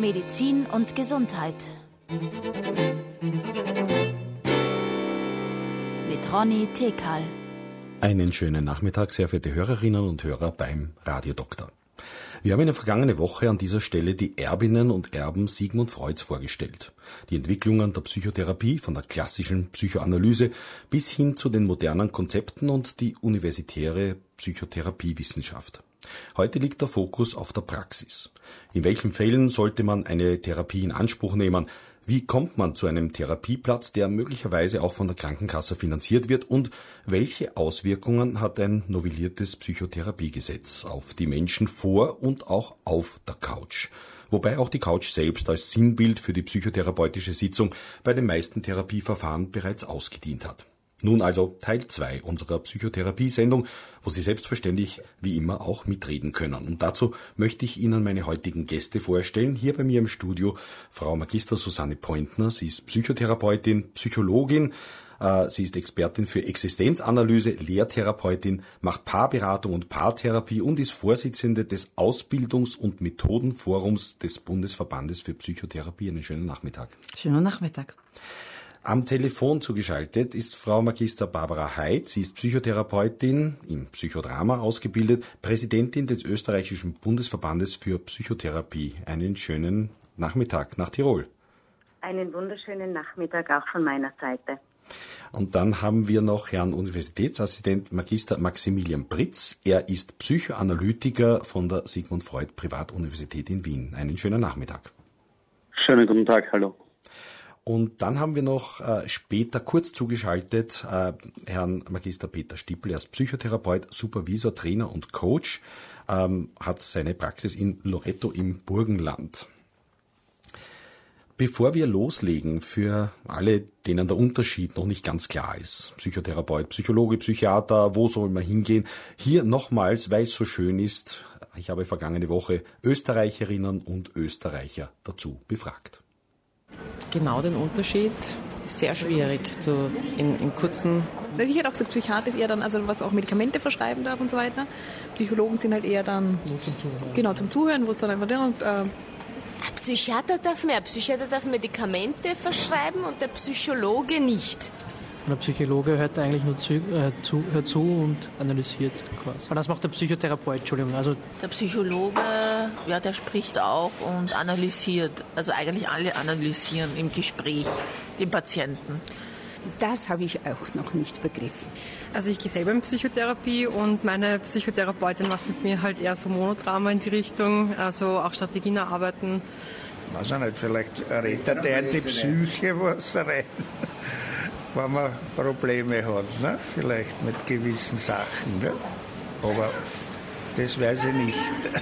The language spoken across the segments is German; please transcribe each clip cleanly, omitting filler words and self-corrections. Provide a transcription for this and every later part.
Medizin und Gesundheit. Mit Ronny Tekal. Einen schönen Nachmittag, sehr verehrte Hörerinnen und Hörer beim Radiodoktor. Wir haben in der vergangenen Woche an dieser Stelle die Erbinnen und Erben Sigmund Freuds vorgestellt. Die Entwicklungen der Psychotherapie von der klassischen Psychoanalyse bis hin zu den modernen Konzepten und die universitäre Psychotherapiewissenschaft. Heute liegt der Fokus auf der Praxis. In welchen Fällen sollte man eine Therapie in Anspruch nehmen? Wie kommt man zu einem Therapieplatz, der möglicherweise auch von der Krankenkasse finanziert wird? Und welche Auswirkungen hat ein novelliertes Psychotherapiegesetz auf die Menschen vor und auch auf der Couch? Wobei auch die Couch selbst als Sinnbild für die psychotherapeutische Sitzung bei den meisten Therapieverfahren bereits ausgedient hat. Nun also Teil 2 unserer Psychotherapie-Sendung, wo Sie selbstverständlich wie immer auch mitreden können. Und dazu möchte ich Ihnen meine heutigen Gäste vorstellen. Hier bei mir im Studio Frau Magister Susanne Pointner. Sie ist Psychotherapeutin, Psychologin. Sie ist Expertin für Existenzanalyse, Lehrtherapeutin, macht Paarberatung und Paartherapie und ist Vorsitzende des Ausbildungs- und Methodenforums des Bundesverbandes für Psychotherapie. Einen schönen Nachmittag. Schönen Nachmittag. Am Telefon zugeschaltet ist Frau Magister Barbara Heid. Sie ist Psychotherapeutin, im Psychodrama ausgebildet, Präsidentin des österreichischen Bundesverbandes für Psychotherapie. Einen schönen Nachmittag nach Tirol. Einen wunderschönen Nachmittag auch von meiner Seite. Und dann haben wir noch Herrn Universitätsassistent Magister Maximilian Britz. Er ist Psychoanalytiker von der Sigmund Freud Privatuniversität in Wien. Einen schönen Nachmittag. Schönen guten Tag, hallo. Und dann haben wir noch später kurz zugeschaltet Herrn Magister Peter Stippel. Er ist Psychotherapeut, Supervisor, Trainer und Coach, hat seine Praxis in Loretto im Burgenland. Bevor wir loslegen, für alle, denen der Unterschied noch nicht ganz klar ist, Psychotherapeut, Psychologe, Psychiater, wo soll man hingehen? Hier nochmals, weil es so schön ist, ich habe vergangene Woche Österreicherinnen und Österreicher dazu befragt. Genau den Unterschied ist sehr schwierig in kurzen... Ich hätte auch gesagt, Psychiater ist eher dann, also was auch Medikamente verschreiben darf und so weiter. Psychologen sind halt eher dann... Nur zum Zuhören. Genau, zum Zuhören, wo es dann einfach... Ein Psychiater darf mehr. Psychiater darf Medikamente verschreiben und der Psychologe nicht. Und der Psychologe hört eigentlich nur hört zu und analysiert quasi. Und das macht der Psychotherapeut, Entschuldigung. Also der Psychologe, ja, der spricht auch und analysiert. Also eigentlich alle analysieren im Gespräch den Patienten. Das habe ich auch noch nicht begriffen. Also ich gehe selber in Psychotherapie und meine Psychotherapeutin macht mit mir halt eher so Monodrama in die Richtung, also auch Strategien erarbeiten. Weiß ich nicht, vielleicht rettet er die Psyche was rein, wenn man Probleme hat, ne? Vielleicht mit gewissen Sachen, ne? Aber das weiß ich nicht.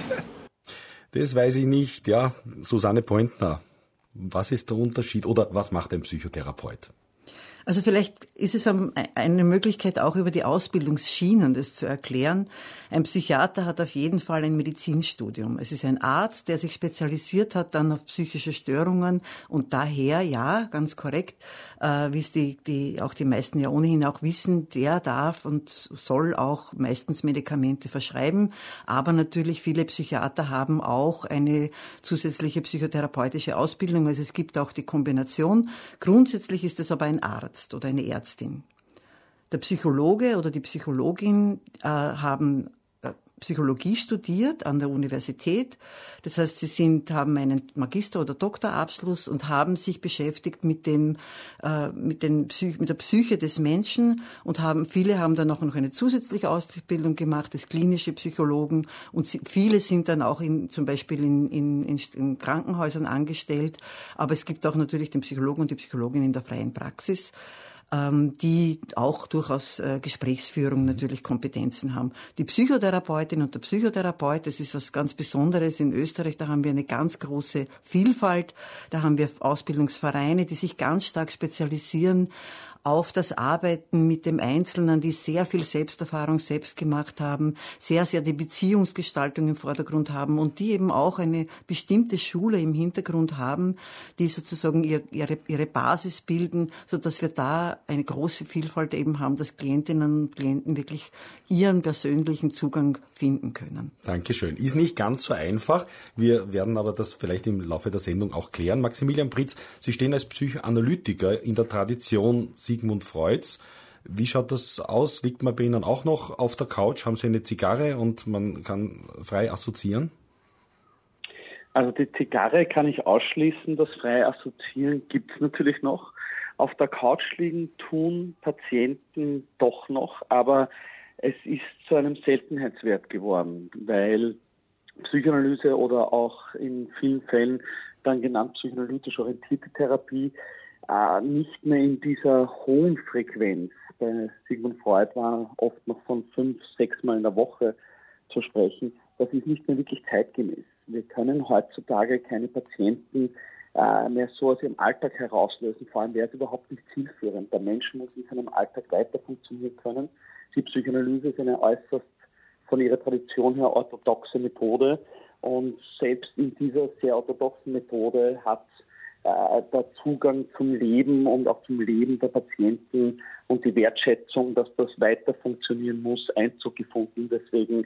Das weiß ich nicht, ja. Susanne Pointner, was ist der Unterschied oder was macht ein Psychotherapeut? Also vielleicht ist es eine Möglichkeit, auch über die Ausbildungsschienen das zu erklären. Ein Psychiater hat auf jeden Fall ein Medizinstudium. Es ist ein Arzt, der sich spezialisiert hat dann auf psychische Störungen und daher, ja, ganz korrekt, wie es die meisten ja ohnehin auch wissen, der darf und soll auch meistens Medikamente verschreiben. Aber natürlich viele Psychiater haben auch eine zusätzliche psychotherapeutische Ausbildung. Also es gibt auch die Kombination. Grundsätzlich ist es aber ein Arzt oder eine Ärztin. Der Psychologe oder die Psychologin haben Psychologie studiert an der Universität. Das heißt, sie haben einen Magister- oder Doktorabschluss und haben sich beschäftigt mit der Psyche des Menschen und viele haben dann auch noch eine zusätzliche Ausbildung gemacht als klinische Psychologen und viele sind dann auch zum Beispiel in Krankenhäusern angestellt. Aber es gibt auch natürlich den Psychologen und die Psychologin in der freien Praxis, die auch durchaus Gesprächsführung natürlich Kompetenzen haben. Die Psychotherapeutin und der Psychotherapeut, das ist was ganz Besonderes in Österreich, da haben wir eine ganz große Vielfalt, da haben wir Ausbildungsvereine, die sich ganz stark spezialisieren auf das Arbeiten mit dem Einzelnen, die sehr viel Selbsterfahrung selbst gemacht haben, sehr, sehr die Beziehungsgestaltung im Vordergrund haben und die eben auch eine bestimmte Schule im Hintergrund haben, die sozusagen ihre Basis bilden, sodass wir da eine große Vielfalt eben haben, dass Klientinnen und Klienten wirklich ihren persönlichen Zugang finden können. Dankeschön. Ist nicht ganz so einfach. Wir werden aber das vielleicht im Laufe der Sendung auch klären. Maximilian Pritz, Sie stehen als Psychoanalytiker in der Tradition Sigmund Freuds. Wie schaut das aus? Liegt man bei Ihnen auch noch auf der Couch? Haben Sie eine Zigarre und man kann frei assoziieren? Also die Zigarre kann ich ausschließen, das freie Assoziieren gibt es natürlich noch. Auf der Couch liegen tun Patienten doch noch, aber es ist zu einem Seltenheitswert geworden, weil Psychoanalyse oder auch in vielen Fällen dann genannt psychoanalytisch orientierte Therapie nicht mehr in dieser hohen Frequenz. Bei Sigmund Freud war oft noch von 5-6 Mal in der Woche zu sprechen. Das ist nicht mehr wirklich zeitgemäß. Wir können heutzutage keine Patienten mehr so aus ihrem Alltag herauslösen. Vor allem wäre es überhaupt nicht zielführend. Der Mensch muss in seinem Alltag weiter funktionieren können. Die Psychoanalyse ist eine äußerst von ihrer Tradition her orthodoxe Methode. Und selbst in dieser sehr orthodoxen Methode hat der Zugang zum Leben und auch zum Leben der Patienten und die Wertschätzung, dass das weiter funktionieren muss, Einzug gefunden. Deswegen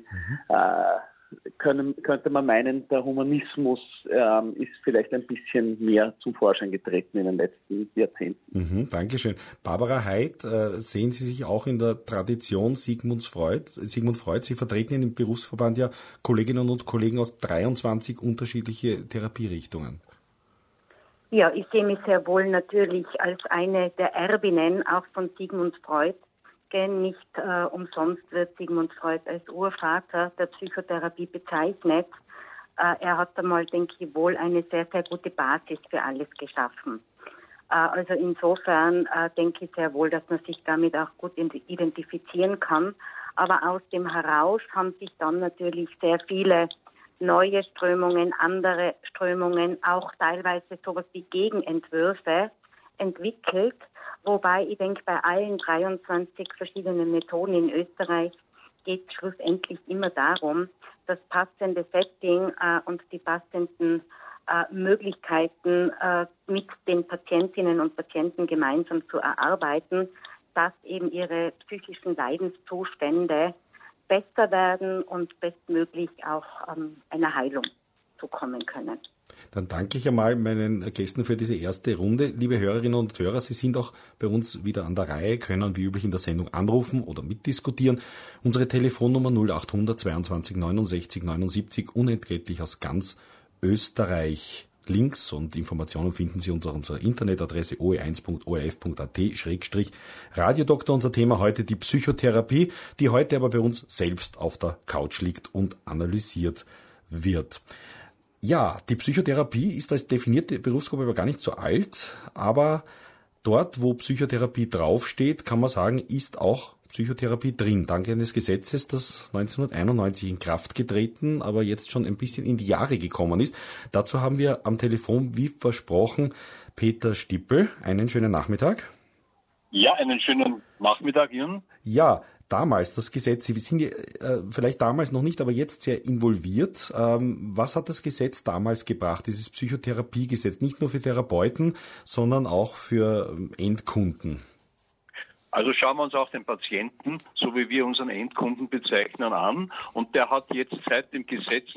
könnte man meinen, der Humanismus ist vielleicht ein bisschen mehr zum Vorschein getreten in den letzten Jahrzehnten. Dankeschön. Barbara Heid, sehen Sie sich auch in der Tradition Sigmund Freud? Sie vertreten in dem Berufsverband ja Kolleginnen und Kollegen aus 23 unterschiedliche Therapierichtungen. Ja, ich sehe mich sehr wohl natürlich als eine der Erbinnen auch von Sigmund Freud. Nicht umsonst wird Sigmund Freud als Urvater der Psychotherapie bezeichnet. Er hat einmal, denke ich, wohl eine sehr, sehr gute Basis für alles geschaffen. Also insofern denke ich sehr wohl, dass man sich damit auch gut identifizieren kann. Aber aus dem heraus haben sich dann natürlich sehr viele neue Strömungen, andere Strömungen, auch teilweise sowas wie Gegenentwürfe entwickelt. Wobei ich denke, bei allen 23 verschiedenen Methoden in Österreich geht es schlussendlich immer darum, das passende Setting und die passenden Möglichkeiten mit den Patientinnen und Patienten gemeinsam zu erarbeiten, dass eben ihre psychischen Leidenszustände besser werden und bestmöglich auch einer Heilung zukommen können. Dann danke ich einmal meinen Gästen für diese erste Runde. Liebe Hörerinnen und Hörer, Sie sind auch bei uns wieder an der Reihe, können wie üblich in der Sendung anrufen oder mitdiskutieren. Unsere Telefonnummer 0800 22 69 79, unentgeltlich aus ganz Österreich. Links und Informationen finden Sie unter unserer Internetadresse oe1.orf.at/Radiodoktor. Unser Thema heute die Psychotherapie, die heute aber bei uns selbst auf der Couch liegt und analysiert wird. Ja, die Psychotherapie ist als definierte Berufsgruppe aber gar nicht so alt, aber dort, wo Psychotherapie draufsteht, kann man sagen, ist auch Psychotherapie drin. Dank eines Gesetzes, das 1991 in Kraft getreten, aber jetzt schon ein bisschen in die Jahre gekommen ist. Dazu haben wir am Telefon, wie versprochen, Peter Stippel. Einen schönen Nachmittag. Ja, einen schönen Nachmittag Ihnen. Ja, damals das Gesetz, Sie sind vielleicht damals noch nicht, aber jetzt sehr involviert. Was hat das Gesetz damals gebracht, dieses Psychotherapiegesetz? Nicht nur für Therapeuten, sondern auch für Endkunden. Also schauen wir uns auch den Patienten, so wie wir unseren Endkunden bezeichnen, an. Und der hat jetzt seit dem Gesetz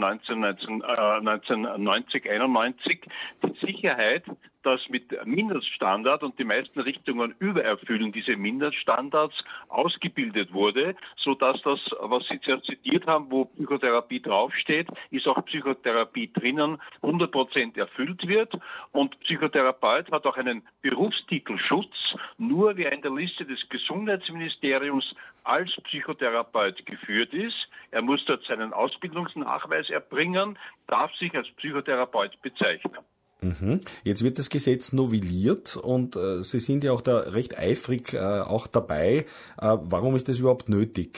1990/91 die Sicherheit, dass mit Mindeststandard, und die meisten Richtungen übererfüllen diese Mindeststandards, ausgebildet wurde, sodass das, was Sie zuerst zitiert haben, wo Psychotherapie draufsteht, ist auch Psychotherapie drinnen, 100% erfüllt wird. Und Psychotherapeut hat auch einen Berufstitelschutz, nur wer in der Liste des Gesundheitsministeriums als Psychotherapeut geführt ist. Er muss dort seinen Ausbildungsnachweis erbringen, darf sich als Psychotherapeut bezeichnen. Jetzt wird das Gesetz novelliert und Sie sind ja auch da recht eifrig auch dabei. Warum ist das überhaupt nötig?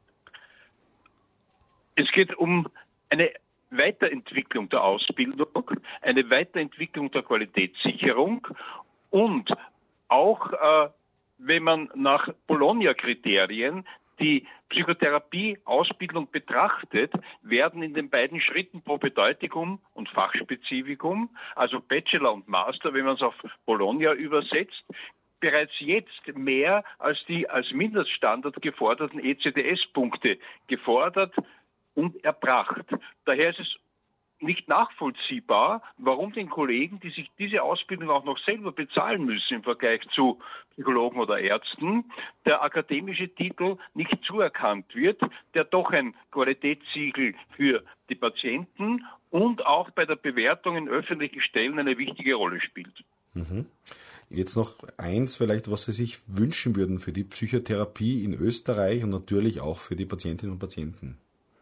Es geht um eine Weiterentwicklung der Ausbildung, eine Weiterentwicklung der Qualitätssicherung und auch wenn man nach Bologna-Kriterien die Psychotherapie-Ausbildung betrachtet, werden in den beiden Schritten Propedeutikum und Fachspezifikum, also Bachelor und Master, wenn man es auf Bologna übersetzt, bereits jetzt mehr als die als Mindeststandard geforderten ECTS-Punkte gefordert und erbracht. Daher ist es nicht nachvollziehbar, warum den Kollegen, die sich diese Ausbildung auch noch selber bezahlen müssen im Vergleich zu Psychologen oder Ärzten, der akademische Titel nicht zuerkannt wird, der doch ein Qualitätssiegel für die Patienten und auch bei der Bewertung in öffentlichen Stellen eine wichtige Rolle spielt. Mhm. Jetzt noch eins vielleicht, was Sie sich wünschen würden für die Psychotherapie in Österreich und natürlich auch für die Patientinnen und Patienten.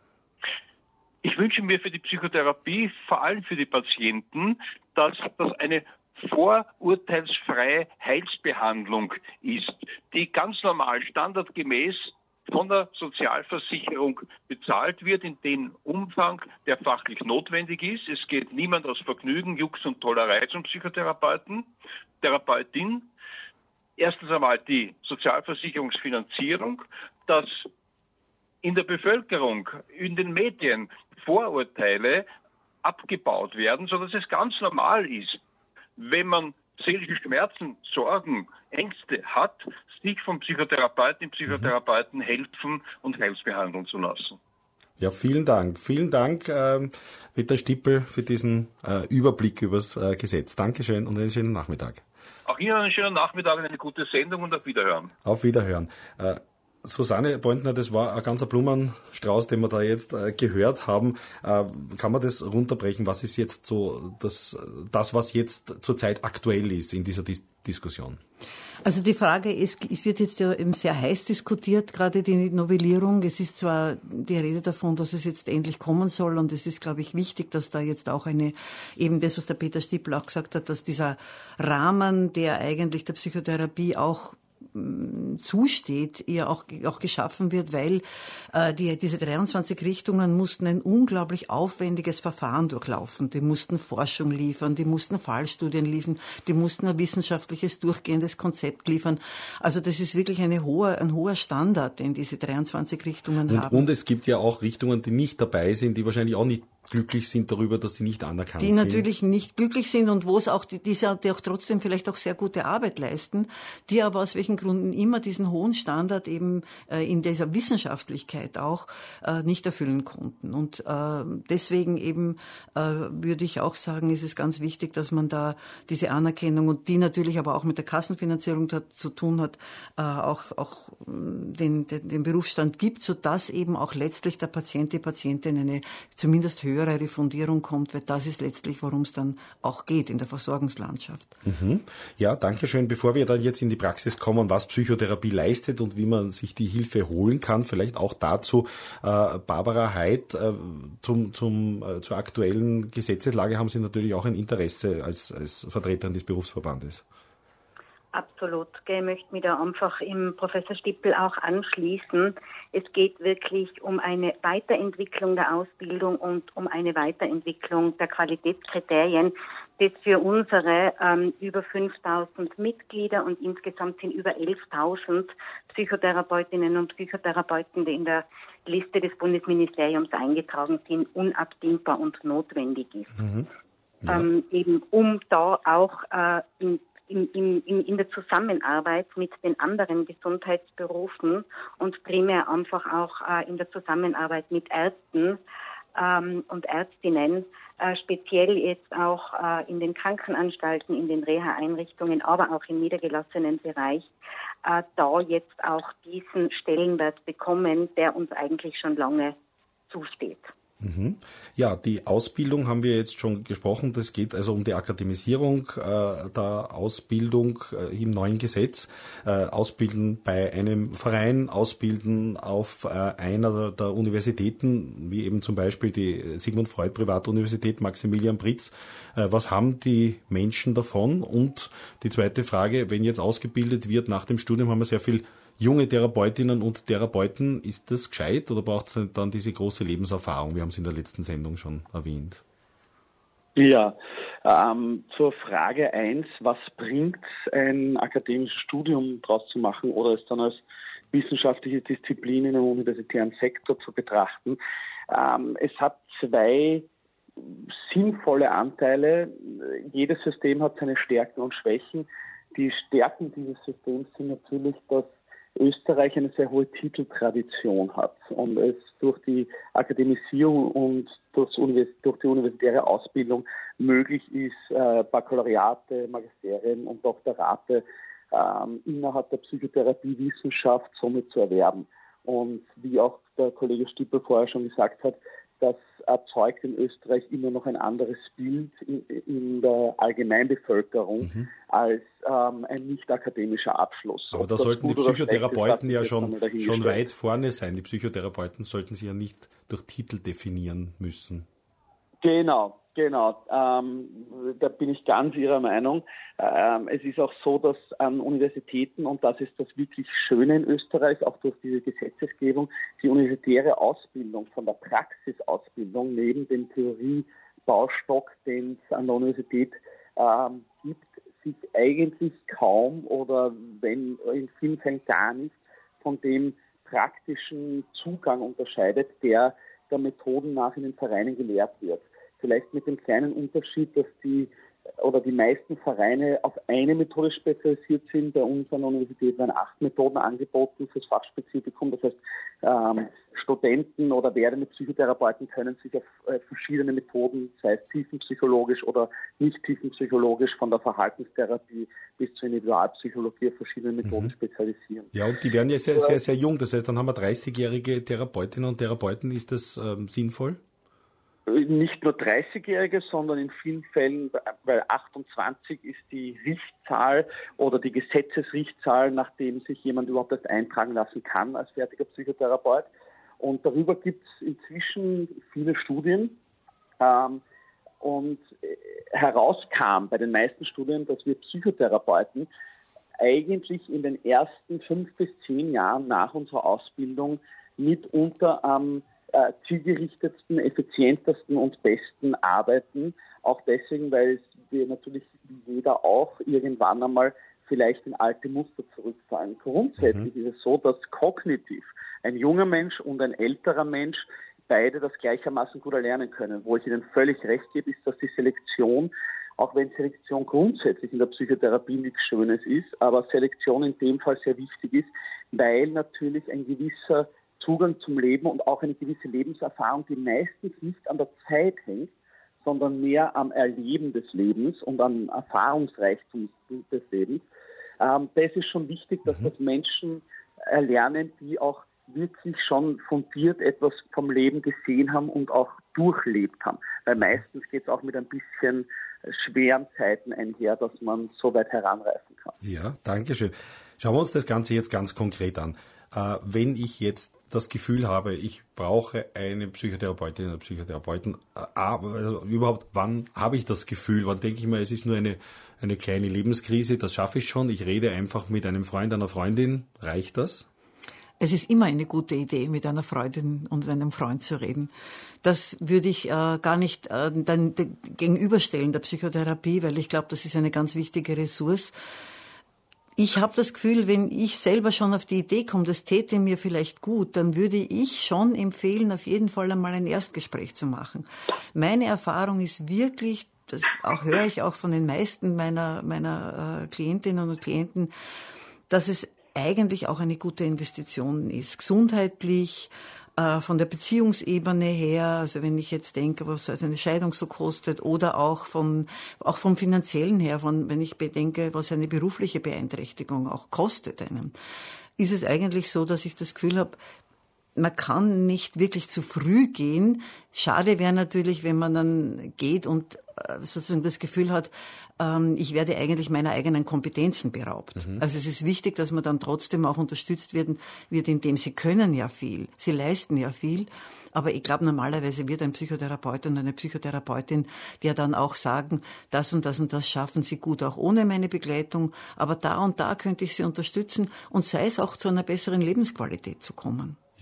Ich wünsche mir für die Psychotherapie, vor allem für die Patienten, dass das eine vorurteilsfreie Heilsbehandlung ist, die ganz normal, standardgemäß von der Sozialversicherung bezahlt wird, in dem Umfang, der fachlich notwendig ist. Es geht niemand aus Vergnügen, Jux und Tollerei zum Psychotherapeuten, Therapeutin. Erstens einmal die Sozialversicherungsfinanzierung, dass in der Bevölkerung, in den Medien Vorurteile abgebaut werden, sodass es ganz normal ist, wenn man seelische Schmerzen, Sorgen, Ängste hat, sich vom Psychotherapeuten, Psychotherapeuten helfen und heilsbehandeln zu lassen. Ja, vielen Dank. Vielen Dank, Peter Stippel, für diesen Überblick übers Gesetz. Dankeschön und einen schönen Nachmittag. Auch Ihnen einen schönen Nachmittag, eine gute Sendung und auf Wiederhören. Auf Wiederhören. Susanne Pointner, das war ein ganzer Blumenstrauß, den wir da jetzt gehört haben. Kann man das runterbrechen? Was ist jetzt so das was jetzt zurzeit aktuell ist in dieser Diskussion? Also die Frage ist, es wird jetzt ja eben sehr heiß diskutiert, gerade die Novellierung. Es ist zwar die Rede davon, dass es jetzt endlich kommen soll, und es ist, glaube ich, wichtig, dass da jetzt auch eben das, was der Peter Stippel auch gesagt hat, dass dieser Rahmen, der eigentlich der Psychotherapie auch zusteht, ihr auch geschaffen wird, weil diese 23 Richtungen mussten ein unglaublich aufwendiges Verfahren durchlaufen. Die mussten Forschung liefern, die mussten Fallstudien liefern, die mussten ein wissenschaftliches, durchgehendes Konzept liefern. Also das ist wirklich ein hoher Standard, den diese 23 Richtungen haben. Und es gibt ja auch Richtungen, die nicht dabei sind, die wahrscheinlich auch nicht glücklich sind darüber, dass sie nicht anerkannt sind. Die natürlich nicht glücklich sind und wo es auch, die auch trotzdem vielleicht auch sehr gute Arbeit leisten, die aber aus welchen Gründen immer diesen hohen Standard eben in dieser Wissenschaftlichkeit auch nicht erfüllen konnten. Und deswegen eben würde ich auch sagen, ist es ganz wichtig, dass man da diese Anerkennung, und die natürlich aber auch mit der Kassenfinanzierung zu tun hat, auch den Berufsstand gibt, sodass eben auch letztlich der Patient, die Patientin eine zumindest höhere Refundierung kommt, weil das ist letztlich, worum es dann auch geht in der Versorgungslandschaft. Mhm. Ja, danke schön. Bevor wir dann jetzt in die Praxis kommen, was Psychotherapie leistet und wie man sich die Hilfe holen kann, vielleicht auch dazu, Barbara Heid, zur aktuellen Gesetzeslage haben Sie natürlich auch ein Interesse als Vertreterin des Berufsverbandes. Absolut. Ich möchte mich da einfach im Professor Stippel auch anschließen. Es geht wirklich um eine Weiterentwicklung der Ausbildung und um eine Weiterentwicklung der Qualitätskriterien, das für unsere über 5.000 Mitglieder und insgesamt sind über 11.000 Psychotherapeutinnen und Psychotherapeuten, die in der Liste des Bundesministeriums eingetragen sind, unabdingbar und notwendig ist. Mhm. Ja. Eben um da auch in der Zusammenarbeit mit den anderen Gesundheitsberufen und primär einfach auch in der Zusammenarbeit mit Ärzten und Ärztinnen, speziell jetzt auch in den Krankenanstalten, in den Reha-Einrichtungen, aber auch im niedergelassenen Bereich, da jetzt auch diesen Stellenwert bekommen, der uns eigentlich schon lange zusteht. Ja, die Ausbildung haben wir jetzt schon gesprochen. Das geht also um die Akademisierung der Ausbildung im neuen Gesetz. Ausbilden bei einem Verein, ausbilden auf einer der Universitäten, wie eben zum Beispiel die Sigmund Freud Privatuniversität Maximilian Pritz. Was haben die Menschen davon? Und die zweite Frage, wenn jetzt ausgebildet wird nach dem Studium, haben wir sehr viel junge Therapeutinnen und Therapeuten, ist das gescheit oder braucht es dann diese große Lebenserfahrung? Wir haben es in der letzten Sendung schon erwähnt. Ja, Zur Frage 1, was bringt ein akademisches Studium daraus zu machen oder es dann als wissenschaftliche Disziplin in einem universitären Sektor zu betrachten? Es hat zwei sinnvolle Anteile. Jedes System hat seine Stärken und Schwächen. Die Stärken dieses Systems sind natürlich, dass Österreich eine sehr hohe Titeltradition hat und es durch die Akademisierung und durch die universitäre Ausbildung möglich ist, Baccalaureate, Magisterien und Doktorate innerhalb der Psychotherapiewissenschaft somit zu erwerben. Und wie auch der Kollege Stippel vorher schon gesagt hat, das erzeugt in Österreich immer noch ein anderes Bild in der Allgemeinbevölkerung als ein nicht akademischer Abschluss. Aber da sollten die Psychotherapeuten ja schon weit vorne sein. Die Psychotherapeuten sollten sich ja nicht durch Titel definieren müssen. Genau. Da bin ich ganz Ihrer Meinung. Es ist auch so, dass an Universitäten, und das ist das wirklich Schöne in Österreich, auch durch diese Gesetzesgebung, die universitäre Ausbildung von der Praxisausbildung neben dem Theoriebaustock, den es an der Universität gibt, sich eigentlich kaum oder wenn in vielen Fällen gar nicht von dem praktischen Zugang unterscheidet, der Methoden nach in den Vereinen gelehrt wird. Vielleicht mit dem kleinen Unterschied, dass die meisten Vereine auf eine Methode spezialisiert sind. Bei uns an der Universität werden 8 Methoden angeboten fürs Fachspezifikum. Das heißt, Studenten oder werdende Psychotherapeuten können sich auf verschiedene Methoden, sei es tiefenpsychologisch oder nicht tiefenpsychologisch, von der Verhaltenstherapie bis zur Individualpsychologie auf verschiedene Methoden spezialisieren. Ja, und die werden ja sehr, sehr, sehr jung. Das heißt, dann haben wir 30-jährige Therapeutinnen und Therapeuten. Ist das sinnvoll? Nicht nur 30-Jährige, sondern in vielen Fällen, weil 28 ist die Richtzahl oder die Gesetzesrichtzahl, nachdem sich jemand überhaupt erst eintragen lassen kann als fertiger Psychotherapeut. Und darüber gibt es inzwischen viele Studien. Und herauskam bei den meisten Studien, dass wir Psychotherapeuten eigentlich in den ersten 5 bis 10 Jahren nach unserer Ausbildung mitunter am zielgerichtetsten, effizientesten und besten arbeiten. Auch deswegen, weil wir natürlich wie jeder auch irgendwann einmal vielleicht in alte Muster zurückfallen. Grundsätzlich ist es so, dass kognitiv ein junger Mensch und ein älterer Mensch beide das gleichermaßen gut erlernen können. Wo ich Ihnen völlig recht gebe, ist, dass die Selektion, auch wenn Selektion grundsätzlich in der Psychotherapie nichts Schönes ist, aber Selektion in dem Fall sehr wichtig ist, weil natürlich ein gewisser Zugang zum Leben und auch eine gewisse Lebenserfahrung, die meistens nicht an der Zeit hängt, sondern mehr am Erleben des Lebens und am Erfahrungsreichtum des Lebens. Das ist schon wichtig, dass das Menschen erlernen, die auch wirklich schon fundiert etwas vom Leben gesehen haben und auch durchlebt haben. Weil meistens geht es auch mit ein bisschen schweren Zeiten einher, dass man so weit heranreifen kann. Ja, danke schön. Schauen wir uns das Ganze jetzt ganz konkret an. Wenn ich jetzt das Gefühl habe, ich brauche eine Psychotherapeutin oder Psychotherapeuten, überhaupt, wann habe ich das Gefühl? Wann denke ich mir, es ist nur eine kleine Lebenskrise, das schaffe ich schon. Ich rede einfach mit einem Freund, einer Freundin. Reicht das? Es ist immer eine gute Idee, mit einer Freundin und einem Freund zu reden. Das würde ich gar nicht dann gegenüberstellen der Psychotherapie, weil ich glaube, das ist eine ganz wichtige Ressource. Ich habe das Gefühl, wenn ich selber schon auf die Idee komme, das täte mir vielleicht gut, dann würde ich schon empfehlen, auf jeden Fall einmal ein Erstgespräch zu machen. Meine Erfahrung ist wirklich, das höre ich auch von den meisten meiner Klientinnen und Klienten, dass es eigentlich auch eine gute Investition ist. Gesundheitlich, von der Beziehungsebene her, also wenn ich jetzt denke, was eine Scheidung so kostet, oder auch vom Finanziellen her, wenn ich bedenke, was eine berufliche Beeinträchtigung auch kostet einem, ist es eigentlich so, dass ich das Gefühl habe, man kann nicht wirklich zu früh gehen. Schade wäre natürlich, wenn man dann geht und sozusagen das Gefühl hat, ich werde eigentlich meiner eigenen Kompetenzen beraubt. Also es ist wichtig, dass man dann trotzdem auch unterstützt wird, indem sie können ja viel, sie leisten ja viel. Aber ich glaube, normalerweise wird ein Psychotherapeut und eine Psychotherapeutin dir dann auch sagen, das und das und das schaffen sie gut, auch ohne meine Begleitung. Aber da und da könnte ich sie unterstützen und sei es auch zu einer besseren Lebensqualität zu kommen.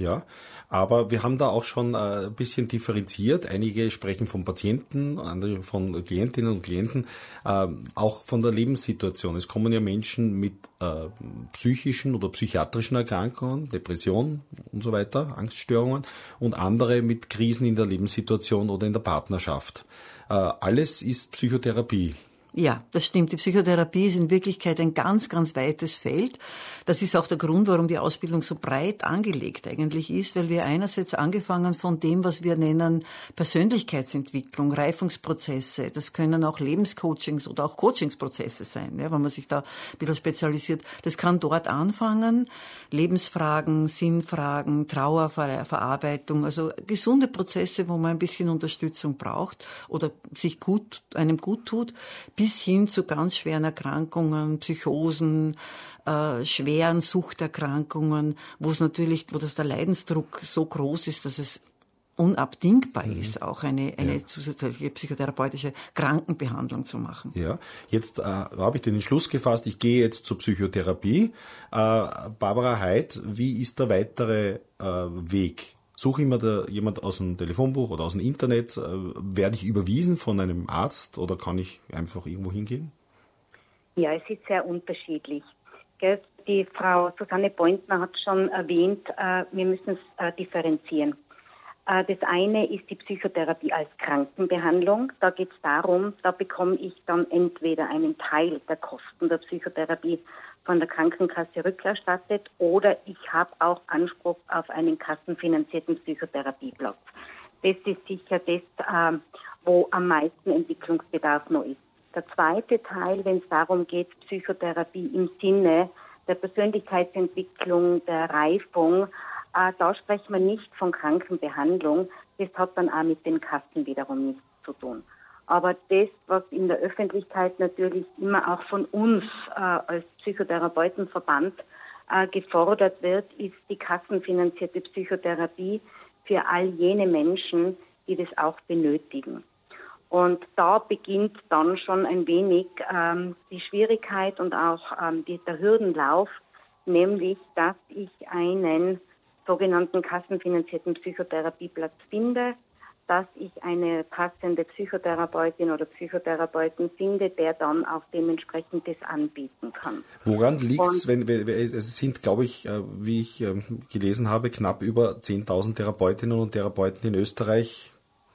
Ja, aber wir haben da auch schon ein bisschen differenziert. Einige sprechen von Patienten, andere von Klientinnen und Klienten, auch von der Lebenssituation. Es kommen ja Menschen mit psychischen oder psychiatrischen Erkrankungen, Depressionen und so weiter, Angststörungen, und andere mit Krisen in der Lebenssituation oder in der Partnerschaft. Alles ist Psychotherapie. Ja, das stimmt. Die Psychotherapie ist in Wirklichkeit ein ganz, ganz weites Feld. Das ist auch der Grund, warum die Ausbildung so breit angelegt eigentlich ist, weil wir einerseits angefangen von dem, was wir nennen Persönlichkeitsentwicklung, Reifungsprozesse, das können auch Lebenscoachings oder auch Coachingsprozesse sein, ja, wenn man sich da ein bisschen spezialisiert. Das kann dort anfangen, Lebensfragen, Sinnfragen, Trauerverarbeitung, also gesunde Prozesse, wo man ein bisschen Unterstützung braucht oder einem gut tut, bis hin zu ganz schweren Erkrankungen, Psychosen, schweren Suchterkrankungen, wo das der Leidensdruck so groß ist, dass es unabdingbar ist, auch eine zusätzliche psychotherapeutische Krankenbehandlung zu machen. Ja, jetzt habe ich den Entschluss gefasst, ich gehe jetzt zur Psychotherapie. Barbara Heid, wie ist der weitere Weg? Suche ich mir jemand aus dem Telefonbuch oder aus dem Internet? Werde ich überwiesen von einem Arzt oder kann ich einfach irgendwo hingehen? Ja, es ist sehr unterschiedlich. Die Frau Susanne Pointner hat schon erwähnt, wir müssen es differenzieren. Das eine ist die Psychotherapie als Krankenbehandlung. Da geht es darum, da bekomme ich dann entweder einen Teil der Kosten der Psychotherapie von der Krankenkasse rückerstattet oder ich habe auch Anspruch auf einen kassenfinanzierten Psychotherapieplatz. Das ist sicher das, wo am meisten Entwicklungsbedarf noch ist. Der zweite Teil, wenn es darum geht, Psychotherapie im Sinne der Persönlichkeitsentwicklung, der Reifung, da sprechen wir nicht von Krankenbehandlung. Das hat dann auch mit den Kassen wiederum nichts zu tun. Aber das, was in der Öffentlichkeit natürlich immer auch von uns als Psychotherapeutenverband gefordert wird, ist die kassenfinanzierte Psychotherapie für all jene Menschen, die das auch benötigen. Und da beginnt dann schon ein wenig die Schwierigkeit und auch der Hürdenlauf, nämlich, dass ich einen sogenannten kassenfinanzierten Psychotherapieplatz finde, dass ich eine passende Psychotherapeutin oder Psychotherapeuten finde, der dann auch dementsprechend das anbieten kann. Woran liegt es, wenn es sind, glaube ich, wie ich gelesen habe, knapp über 10.000 Therapeutinnen und Therapeuten in Österreich,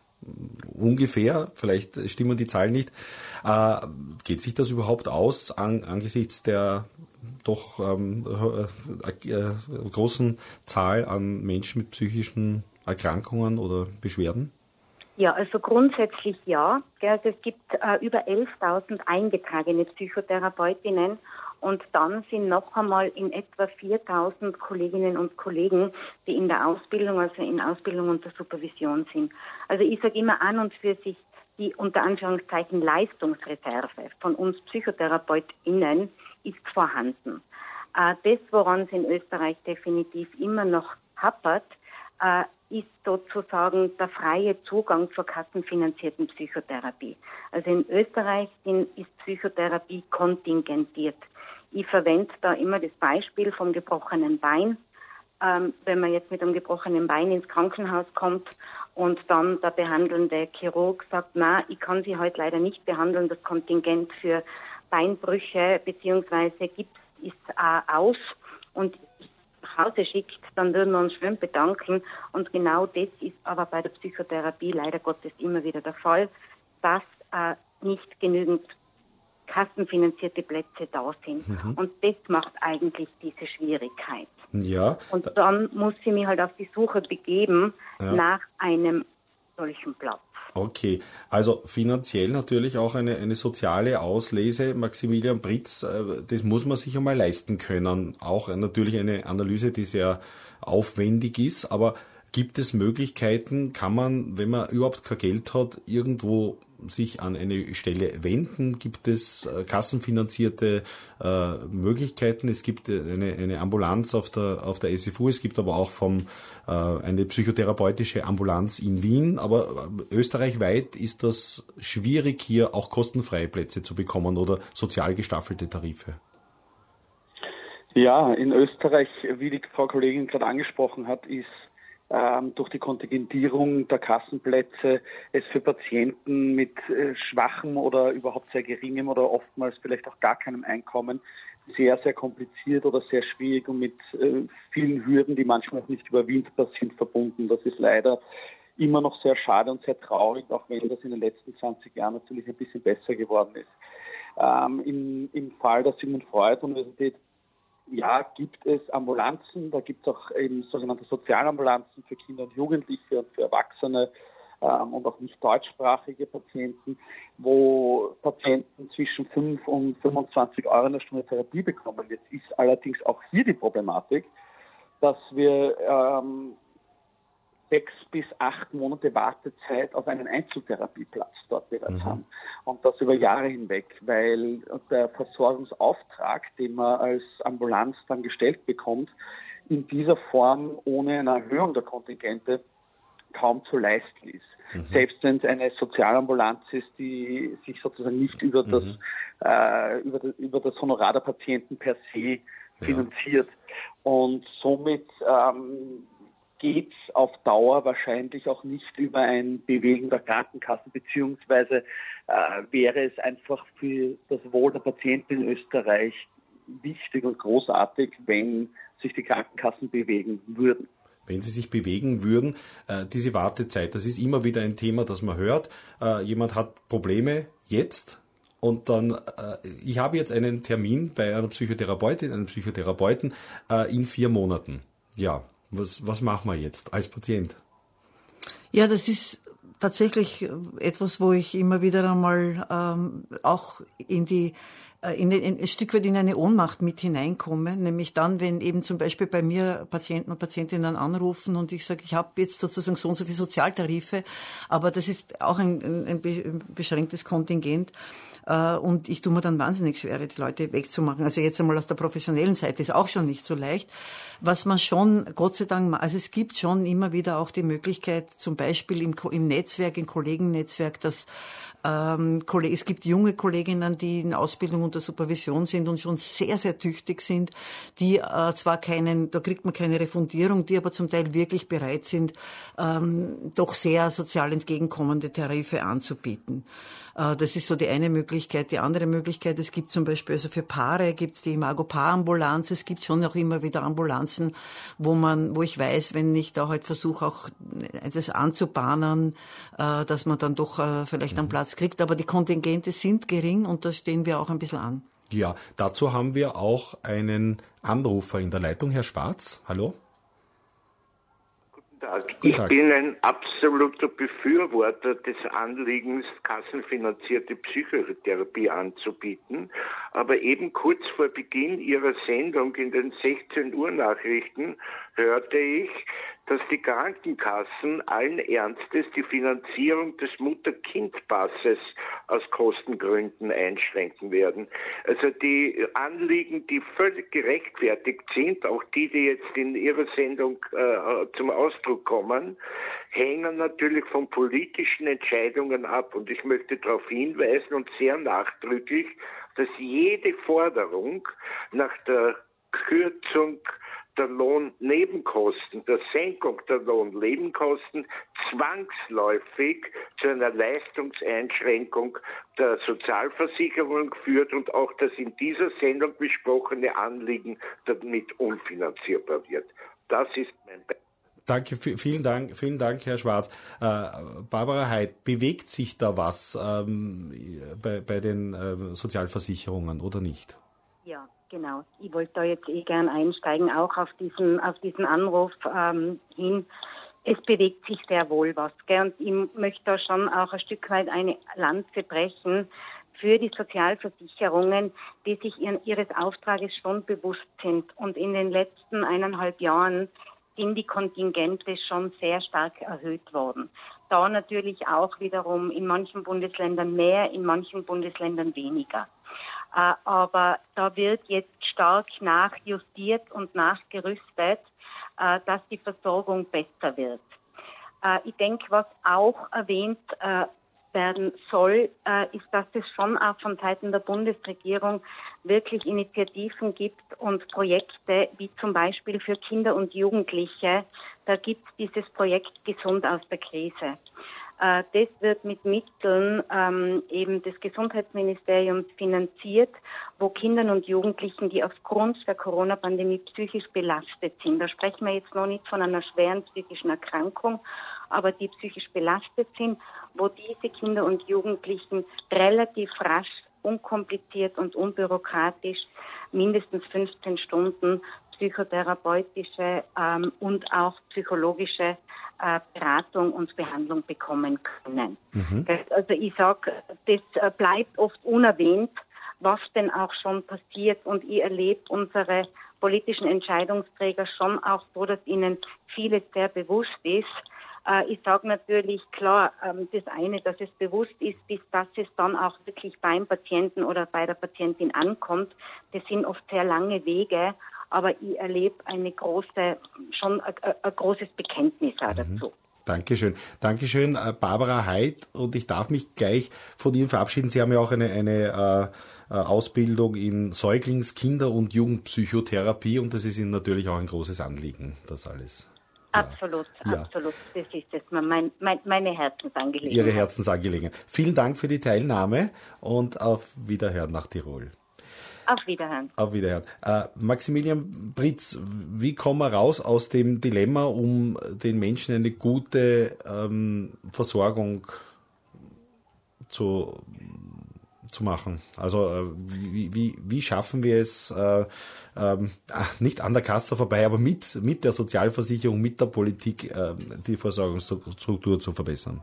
ungefähr, vielleicht stimmen die Zahlen nicht. Geht sich das überhaupt aus angesichts der doch großen Zahl an Menschen mit psychischen Erkrankungen oder Beschwerden? Ja, also grundsätzlich ja. Also es gibt über 11.000 eingetragene Psychotherapeutinnen und dann sind noch einmal in etwa 4.000 Kolleginnen und Kollegen, die in der Ausbildung, also in Ausbildung unter Supervision sind. Also ich sage immer, an und für sich die unter Anführungszeichen Leistungsreserve von uns PsychotherapeutInnen ist vorhanden. Das, woran es in Österreich definitiv immer noch hapert, ist sozusagen der freie Zugang zur kassenfinanzierten Psychotherapie. Also in Österreich ist Psychotherapie kontingentiert. Ich verwende da immer das Beispiel vom gebrochenen Bein. Wenn man jetzt mit einem gebrochenen Bein ins Krankenhaus kommt und dann der behandelnde Chirurg sagt, na, ich kann Sie heute leider nicht behandeln, das Kontingent für Beinbrüche bzw. Gips ist aus und nach Hause schickt, dann würden wir uns schön bedanken. Und genau das ist aber bei der Psychotherapie leider Gottes immer wieder der Fall, dass nicht genügend kassenfinanzierte Plätze da sind. Und das macht eigentlich diese Schwierigkeit. Ja. Und dann muss ich mich halt auf die Suche begeben nach einem solchen Platz. Okay, also finanziell natürlich auch eine soziale Auslese. Maximilian Britz, das muss man sich einmal leisten können. Auch natürlich eine Analyse, die sehr aufwendig ist, aber gibt es Möglichkeiten, kann man, wenn man überhaupt kein Geld hat, irgendwo sich an eine Stelle wenden? Gibt es kassenfinanzierte Möglichkeiten? Es gibt eine Ambulanz auf der SFU, es gibt aber auch eine psychotherapeutische Ambulanz in Wien, aber österreichweit ist das schwierig, hier auch kostenfreie Plätze zu bekommen oder sozial gestaffelte Tarife. Ja, in Österreich, wie die Frau Kollegin gerade angesprochen hat, ist durch die Kontingentierung der Kassenplätze es für Patienten mit schwachem oder überhaupt sehr geringem oder oftmals vielleicht auch gar keinem Einkommen sehr, sehr kompliziert oder sehr schwierig und mit vielen Hürden, die manchmal auch nicht überwindbar sind, verbunden. Das ist leider immer noch sehr schade und sehr traurig, auch wenn das in den letzten 20 Jahren natürlich ein bisschen besser geworden ist. Im Fall der Sigmund Freud Universität, ja, gibt es Ambulanzen, da gibt es auch eben sogenannte Sozialambulanzen für Kinder und Jugendliche und für Erwachsene und auch nicht deutschsprachige Patienten, wo Patienten zwischen 5 und 25 Euro eine Stunde Therapie bekommen. Jetzt ist allerdings auch hier die Problematik, dass wir 6 bis 8 Monate Wartezeit auf einen Einzeltherapieplatz dort bereits haben. Und das über Jahre hinweg, weil der Versorgungsauftrag, den man als Ambulanz dann gestellt bekommt, in dieser Form ohne eine Erhöhung der Kontingente kaum zu leisten ist. Selbst wenn es eine Sozialambulanz ist, die sich sozusagen nicht über das Honorar der Patienten per se finanziert. Und somit geht es auf Dauer wahrscheinlich auch nicht über ein Bewegen der Krankenkassen, beziehungsweise wäre es einfach für das Wohl der Patienten in Österreich wichtig und großartig, wenn sich die Krankenkassen bewegen würden. Wenn sie sich bewegen würden, diese Wartezeit, das ist immer wieder ein Thema, das man hört. Jemand hat Probleme jetzt und dann, ich habe jetzt einen Termin bei einer Psychotherapeutin, einem Psychotherapeuten in 4 Monaten. Ja, was machen wir jetzt als Patient? Ja, das ist tatsächlich etwas, wo ich immer wieder einmal auch ein Stück weit in eine Ohnmacht mit hineinkomme, nämlich dann, wenn eben zum Beispiel bei mir Patienten und Patientinnen anrufen und ich sage, ich habe jetzt sozusagen so und so viele Sozialtarife, aber das ist auch ein beschränktes Kontingent. Und ich tue mir dann wahnsinnig schwer, die Leute wegzumachen. Also jetzt einmal aus der professionellen Seite ist auch schon nicht so leicht. Was man schon, Gott sei Dank, also es gibt schon immer wieder auch die Möglichkeit, zum Beispiel im Netzwerk, im Kollegennetzwerk, dass es gibt junge Kolleginnen, die in Ausbildung unter Supervision sind und schon sehr, sehr tüchtig sind, die zwar da kriegt man keine Refundierung, die aber zum Teil wirklich bereit sind, doch sehr sozial entgegenkommende Tarife anzubieten. Das ist so die eine Möglichkeit. Die andere Möglichkeit, es gibt zum Beispiel, also für Paare gibt es die Imago-Paar-Ambulanz. Es gibt schon auch immer wieder Ambulanzen, wo ich weiß, wenn ich da halt versuche, auch das anzubahnen, dass man dann doch vielleicht einen Platz kriegt. Aber die Kontingente sind gering und da stehen wir auch ein bisschen an. Ja, dazu haben wir auch einen Anrufer in der Leitung. Herr Schwarz, hallo? Ich bin ein absoluter Befürworter des Anliegens, kassenfinanzierte Psychotherapie anzubieten. Aber eben kurz vor Beginn Ihrer Sendung in den 16 Uhr Nachrichten hörte ich, dass die Krankenkassen allen Ernstes die Finanzierung des Mutter-Kind-Passes aus Kostengründen einschränken werden. Also die Anliegen, die völlig gerechtfertigt sind, auch die jetzt in Ihrer Sendung zum Ausdruck kommen, hängen natürlich von politischen Entscheidungen ab. Und ich möchte darauf hinweisen und sehr nachdrücklich, dass jede Forderung nach der Kürzung der Lohnnebenkosten, der Senkung der Lohnnebenkosten zwangsläufig zu einer Leistungseinschränkung der Sozialversicherung führt und auch das in dieser Sendung besprochene Anliegen damit unfinanzierbar wird. Das ist mein Beitrag. Danke, vielen Dank, Herr Schwarz. Barbara Heid, bewegt sich da was bei den Sozialversicherungen oder nicht? Ja, genau. Ich wollte da jetzt gern einsteigen, auch auf diesen Anruf hin. Es bewegt sich sehr wohl was, gell? Und ich möchte da schon auch ein Stück weit eine Lanze brechen für die Sozialversicherungen, die sich ihres Auftrages schon bewusst sind. Und in den letzten 1,5 Jahren sind die Kontingente schon sehr stark erhöht worden. Da natürlich auch wiederum in manchen Bundesländern mehr, in manchen Bundesländern weniger. Aber da wird jetzt stark nachjustiert und nachgerüstet, dass die Versorgung besser wird. Ich denke, was auch erwähnt werden soll, ist, dass es schon auch von Seiten der Bundesregierung wirklich Initiativen gibt und Projekte, wie zum Beispiel für Kinder und Jugendliche. Da gibt es dieses Projekt Gesund aus der Krise. Das wird mit Mitteln eben des Gesundheitsministeriums finanziert, wo Kindern und Jugendlichen, die aufgrund der Corona-Pandemie psychisch belastet sind, da sprechen wir jetzt noch nicht von einer schweren psychischen Erkrankung, aber die psychisch belastet sind, wo diese Kinder und Jugendlichen relativ rasch, unkompliziert und unbürokratisch mindestens 15 Stunden psychotherapeutische und auch psychologische Beratung und Behandlung bekommen können. Also ich sage, das bleibt oft unerwähnt, was denn auch schon passiert, und ich erlebe unsere politischen Entscheidungsträger schon auch so, dass ihnen vieles sehr bewusst ist. Ich sage natürlich klar, das eine, dass es bewusst ist, bis dass es dann auch wirklich beim Patienten oder bei der Patientin ankommt. Das sind oft sehr lange Wege, aber ich erlebe ein großes Bekenntnis auch dazu. Dankeschön. Dankeschön, Barbara Heid. Und ich darf mich gleich von Ihnen verabschieden. Sie haben ja auch eine Ausbildung in Säuglings-, Kinder- und Jugendpsychotherapie, und das ist Ihnen natürlich auch ein großes Anliegen, das alles. Absolut, absolut. Das ist jetzt meine Herzensangelegenheit. Ihre Herzensangelegenheit. Vielen Dank für die Teilnahme und auf Wiederhören nach Tirol. Auf Wiederhören. Auf Wiederhören. Maximilian Britz, wie kommen wir raus aus dem Dilemma, um den Menschen eine gute Versorgung zu machen? Also wie schaffen wir es, nicht an der Kasse vorbei, aber mit der Sozialversicherung, mit der Politik die Versorgungsstruktur zu verbessern?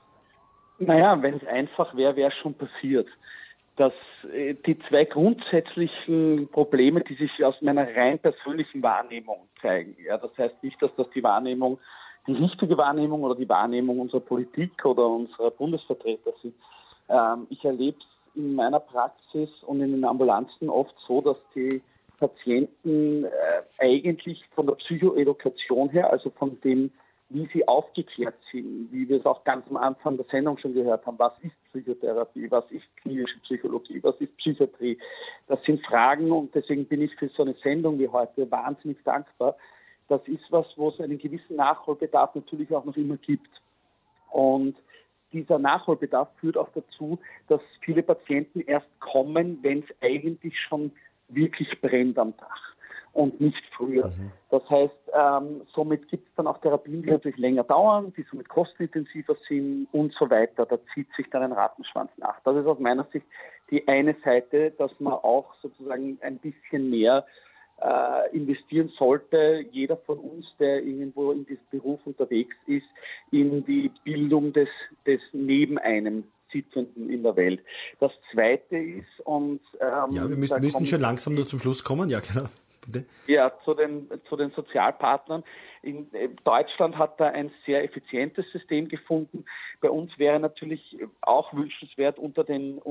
Naja, wenn es einfach wäre, wäre es schon passiert. Dass die zwei grundsätzlichen Probleme, die sich aus meiner rein persönlichen Wahrnehmung zeigen. Ja, das heißt nicht, dass das die richtige Wahrnehmung oder die Wahrnehmung unserer Politik oder unserer Bundesvertreter sind. Ich erlebe es in meiner Praxis und in den Ambulanzen oft so, dass die Patienten eigentlich von der Psychoedukation her, also von dem, wie sie aufgeklärt sind, wie wir es auch ganz am Anfang der Sendung schon gehört haben, was ist Psychotherapie, was ist klinische Psychologie, was ist Psychiatrie. Das sind Fragen, und deswegen bin ich für so eine Sendung wie heute wahnsinnig dankbar. Das ist was, wo es einen gewissen Nachholbedarf natürlich auch noch immer gibt. Und dieser Nachholbedarf führt auch dazu, dass viele Patienten erst kommen, wenn es eigentlich schon wirklich brennt am Dach und nicht früher. Das heißt, somit gibt es dann auch Therapien, die natürlich länger dauern, die somit kostenintensiver sind und so weiter. Da zieht sich dann ein Rattenschwanz nach. Das ist aus meiner Sicht die eine Seite, dass man auch sozusagen ein bisschen mehr investieren sollte, jeder von uns, der irgendwo in diesem Beruf unterwegs ist, in die Bildung des neben einem Sitzenden in der Welt. Das Zweite ist, und wir müssen schon langsam nur zum Schluss kommen, ja genau. Bitte? Ja, zu den Sozialpartnern. In Deutschland hat da ein sehr effizientes System gefunden. Bei uns wäre natürlich auch wünschenswert, unter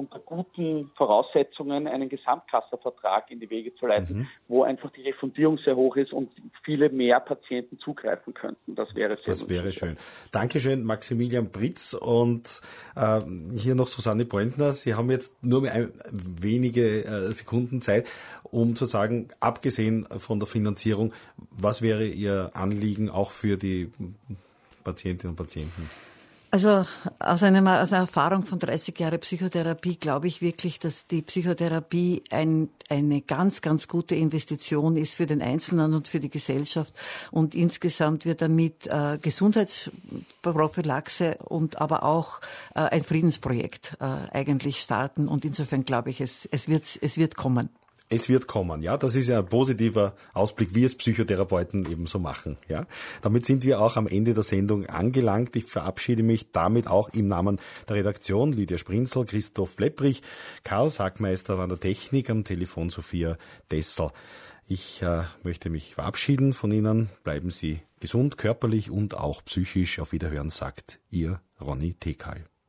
guten Voraussetzungen einen Gesamtkassavertrag in die Wege zu leiten, wo einfach die Refundierung sehr hoch ist und viele mehr Patienten zugreifen könnten. Das wäre schön. Dankeschön, Maximilian Britz. Und hier noch Susanne Brentner. Sie haben jetzt nur wenige Sekunden Zeit, um zu sagen, abgesehen von der Finanzierung, was wäre Ihr Anliegen auch für die Patientinnen und Patienten? Also aus einer Erfahrung von 30 Jahren Psychotherapie glaube ich wirklich, dass die Psychotherapie eine ganz, ganz gute Investition ist für den Einzelnen und für die Gesellschaft. Und insgesamt wird damit Gesundheitsprophylaxe und aber auch ein Friedensprojekt eigentlich starten. Und insofern glaube ich, es wird kommen. Es wird kommen, ja. Das ist ja ein positiver Ausblick, wie es Psychotherapeuten eben so machen, ja. Damit sind wir auch am Ende der Sendung angelangt. Ich verabschiede mich damit auch im Namen der Redaktion. Lydia Sprinzel, Christoph Lepprich, Karl Sackmeister an der Technik, am Telefon Sophia Dessel. Ich möchte mich verabschieden von Ihnen. Bleiben Sie gesund, körperlich und auch psychisch. Auf Wiederhören, sagt Ihr Ronny Tekal.